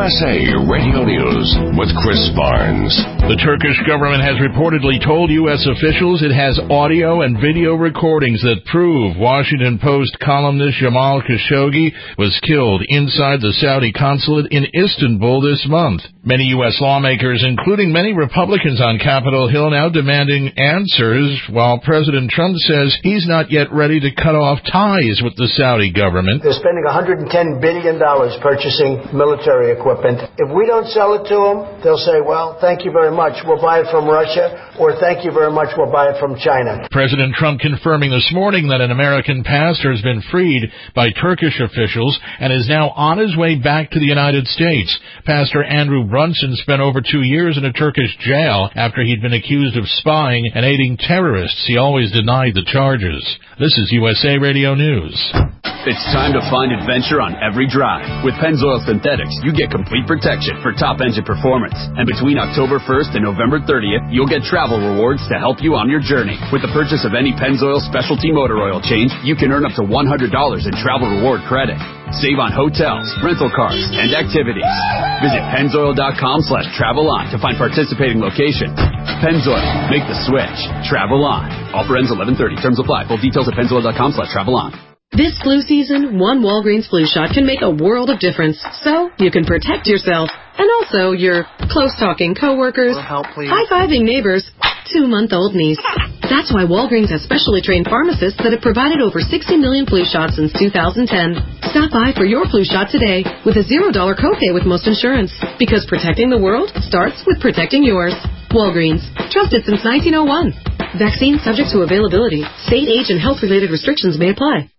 USA Radio News with Chris Barnes. The Turkish government has reportedly told U.S. officials it has audio and video recordings that prove Washington Post columnist Jamal Khashoggi was killed inside the Saudi consulate in Istanbul this month. Many U.S. lawmakers, including many Republicans on Capitol Hill, now demanding answers, while President Trump says he's not yet ready to cut off ties with the Saudi government. They're spending $110 billion purchasing military equipment. If we don't sell it to them, they'll say, well, thank you very much, we'll buy it from Russia, or thank you very much, we'll buy it from China. President Trump confirming this morning that an American pastor has been freed by Turkish officials and is now on his way back to the United States. Pastor Andrew Brunson spent over 2 years in a Turkish jail after he'd been accused of spying and aiding terrorists. He always denied the charges. This is USA Radio News. It's time to find adventure on every drive. With Pennzoil Synthetics, you get complete protection for top engine performance. And between October 1st and November 30th, you'll get travel rewards to help you on your journey. With the purchase of any Pennzoil specialty motor oil change, you can earn up to $100 in travel reward credit. Save on hotels, rental cars, and activities. Visit Pennzoil.com/travel-on to find participating locations. Pennzoil, make the switch. Travel on. Offer ends 11/30. Terms apply. Full details at Pennzoil.com/travel-on. This flu season, one Walgreens flu shot can make a world of difference. So you can protect yourself and also your close-talking coworkers, high-fiving neighbors, 2-month-old niece. That's why Walgreens has specially trained pharmacists that have provided over 60 million flu shots since 2010. Stop by for your flu shot today with a $0 copay with most insurance. Because protecting the world starts with protecting yours. Walgreens. Trusted since 1901. Vaccine subject to availability. State, age, and health-related restrictions may apply.